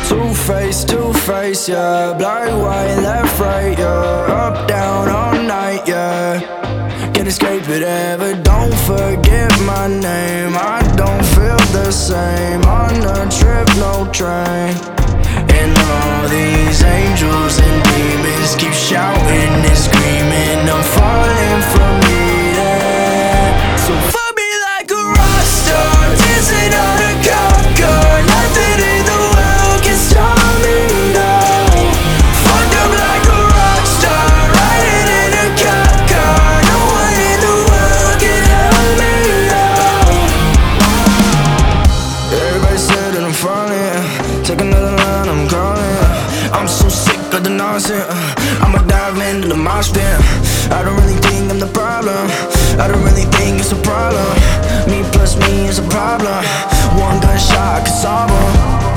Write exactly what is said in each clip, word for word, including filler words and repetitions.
Two-faced, two-faced, yeah. Black, white, left, right, yeah. Up, down, all night, yeah. Can't escape it ever, don't forget my name. I don't feel the same on a trip, no train. And all these angels and demons keep shouting and screaming, I'm falling from needing. So fuck me like a rock star, dancing on a conquer. Nothing in the world can stop me now. Fucked up like a rock star, riding in a cop car. No one in the world can help me out. Everybody said that I'm falling, take another line, I'm calling. I'm so sick of the nonsense, I'ma dive into the mosh pit. I don't really think I'm the problem, I don't really think it's a problem. Me plus me is a problem, one gunshot can solve them.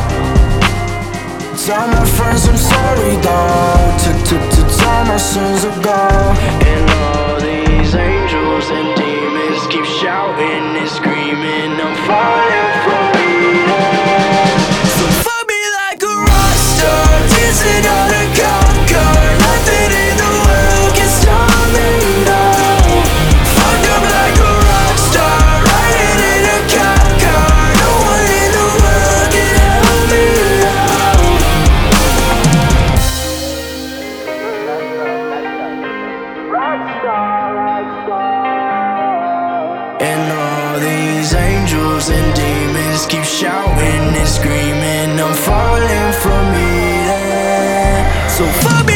Tell my friends I'm sorry though, T-t-t-tell my sins are gone. And all these angels and demons keep shouting and screaming, I'm falling from needing. So fuck me like a rock star, dancing on a cop car. Nothing in the world can stop me now. Fucked up like a rock star, riding in a cop car. No one in the world can help me out. Rockstar, rockstar. And all these angels and demons keep shouting and screaming, I'm falling from eating. So fuck